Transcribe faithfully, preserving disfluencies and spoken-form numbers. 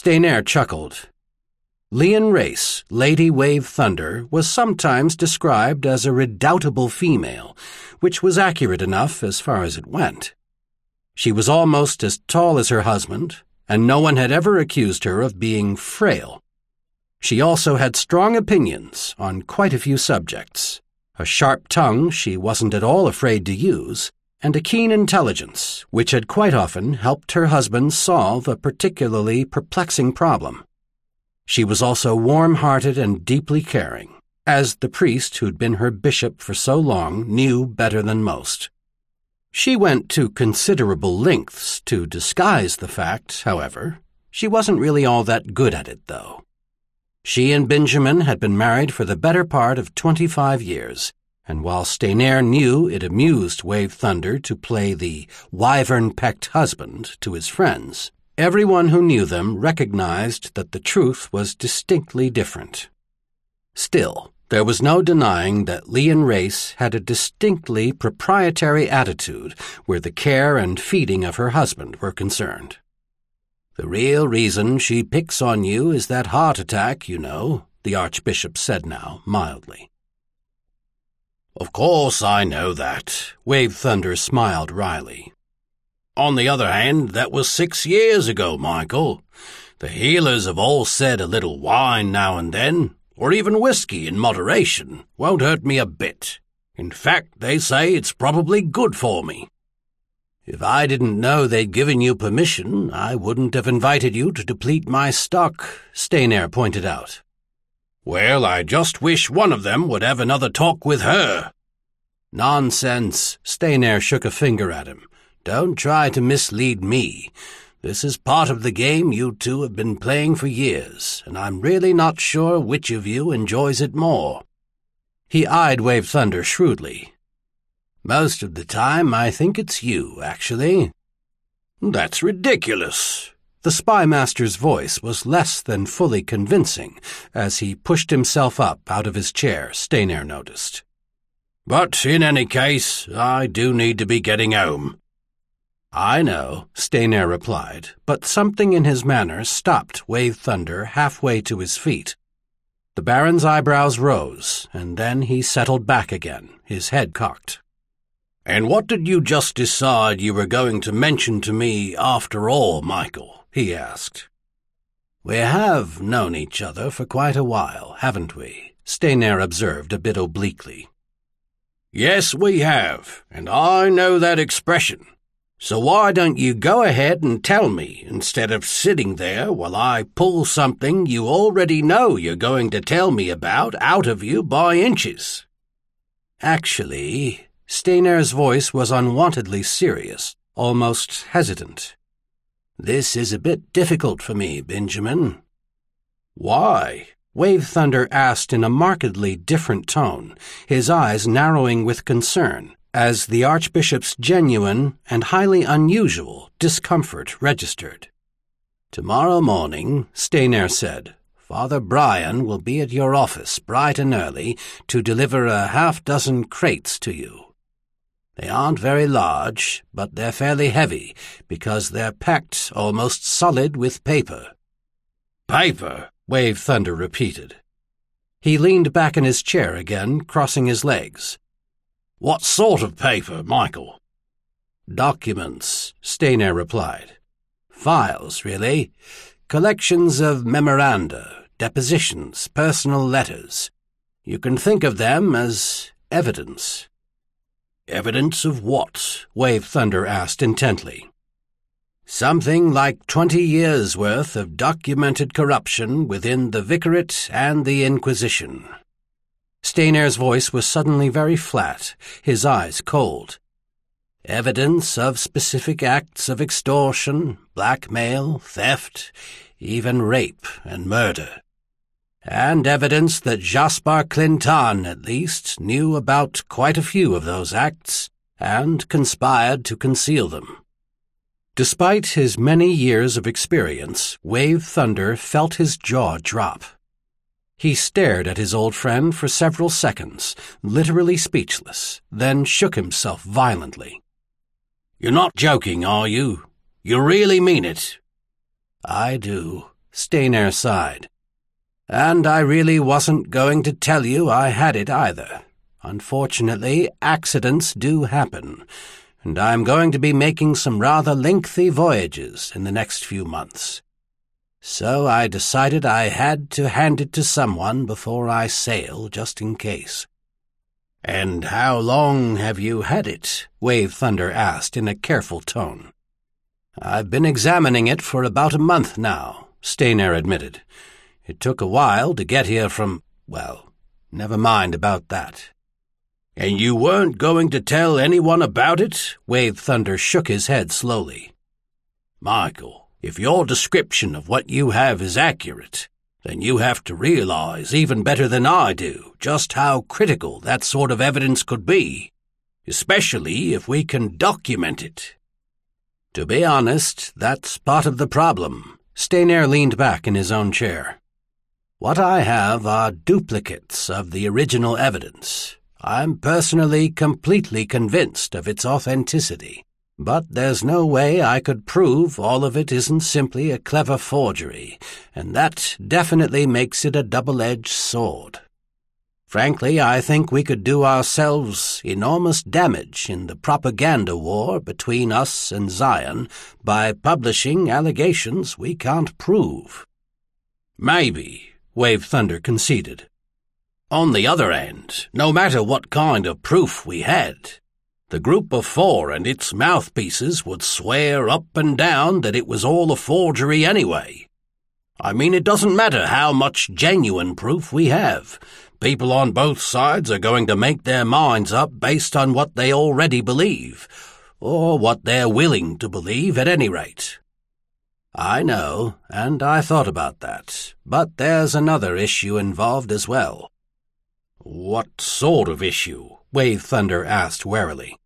Staynair chuckled. Leon Race, Lady Wave Thunder, was sometimes described as a redoubtable female, which was accurate enough as far as it went. She was almost as tall as her husband, and no one had ever accused her of being frail. She also had strong opinions on quite a few subjects, a sharp tongue she wasn't at all afraid to use, and a keen intelligence which had quite often helped her husband solve a particularly perplexing problem. She was also warm-hearted and deeply caring, as the priest who'd been her bishop for so long knew better than most. She went to considerable lengths to disguise the fact, however. She wasn't really all that good at it, though. She and Benjamin had been married for the better part of twenty-five years, and while Staynair knew it amused Wave Thunder to play the wyvern-pecked husband to his friends, everyone who knew them recognized that the truth was distinctly different. Still, there was no denying that Leon Race had a distinctly proprietary attitude where the care and feeding of her husband were concerned. "The real reason she picks on you is that heart attack, you know," the Archbishop said now, mildly. "Of course I know that," Wave Thunder smiled wryly. "On the other hand, that was six years ago, Michael. The healers have all said a little wine now and then, or even whiskey in moderation, won't hurt me a bit. In fact, they say it's probably good for me. If I didn't know they'd given you permission, I wouldn't have invited you to deplete my stock," Staynair pointed out. "Well, I just wish one of them would have another talk with her." "Nonsense," Staynair shook a finger at him. "Don't try to mislead me. This is part of the game you two have been playing for years, and I'm really not sure which of you enjoys it more." He eyed Wave Thunder shrewdly. "Most of the time I think it's you, actually." "That's ridiculous." The spymaster's voice was less than fully convincing as he pushed himself up out of his chair, Staynair noticed. "But in any case, I do need to be getting home." "I know," Staynair replied, but something in his manner stopped Wave Thunder halfway to his feet. The Baron's eyebrows rose, and then he settled back again, his head cocked. "And what did you just decide you were going to mention to me after all, Michael?" he asked. "We have known each other for quite a while, haven't we?" Staynair observed a bit obliquely. "Yes, we have, and I know that expression. So why don't you go ahead and tell me, instead of sitting there while I pull something you already know you're going to tell me about out of you by inches?" "Actually," Staynair's voice was unwontedly serious, almost hesitant. "This is a bit difficult for me, Benjamin." "Why?" Wave Thunder asked in a markedly different tone, his eyes narrowing with concern, as the Archbishop's genuine and highly unusual discomfort registered. "Tomorrow morning," Staynair said, "Father Brian will be at your office bright and early to deliver a half-dozen crates to you. They aren't very large, but they're fairly heavy, because they're packed almost solid with paper." "Paper?" Wave Thunder repeated. He leaned back in his chair again, crossing his legs. "What sort of paper, Michael?" "Documents," Staynair replied. "Files, really. Collections of memoranda, depositions, personal letters. You can think of them as evidence." "Evidence of what?" Wave Thunder asked intently. "Something like twenty years' worth of documented corruption within the Vicariate and the Inquisition." Staynair's voice was suddenly very flat, his eyes cold. "Evidence of specific acts of extortion, blackmail, theft, even rape and murder. And evidence that Jaspar Clinton, at least, knew about quite a few of those acts and conspired to conceal them." Despite his many years of experience, Wave Thunder felt his jaw drop. He stared at his old friend for several seconds, literally speechless, then shook himself violently. "You're not joking, are you? You really mean it?" "I do," Stayner sighed. And I really wasn't going to tell you I had it either. Unfortunately, accidents do happen, and I'm going to be making some rather lengthy voyages in the next few months. So I decided I had to hand it to someone before I sail, just in case. "And how long have you had it?" Wave Thunder asked in a careful tone. "I've been examining it for about a month now," Stayner admitted. "It took a while to get here from, well, never mind about that." "And you weren't going to tell anyone about it?" Wave Thunder shook his head slowly. "Michael, if your description of what you have is accurate, then you have to realize, even better than I do, just how critical that sort of evidence could be, especially if we can document it." "To be honest, that's part of the problem." Stayner leaned back in his own chair. "What I have are duplicates of the original evidence. I'm personally completely convinced of its authenticity, but there's no way I could prove all of it isn't simply a clever forgery, and that definitely makes it a double-edged sword. Frankly, I think we could do ourselves enormous damage in the propaganda war between us and Zion by publishing allegations we can't prove." "Maybe," Wave Thunder conceded. "On the other hand, no matter what kind of proof we had, the Group of Four and its mouthpieces would swear up and down that it was all a forgery anyway. I mean, it doesn't matter how much genuine proof we have. People on both sides are going to make their minds up based on what they already believe, or what they're willing to believe at any rate." "I know, and I thought about that, but there's another issue involved as well." "What sort of issue?" Wave Thunder asked warily.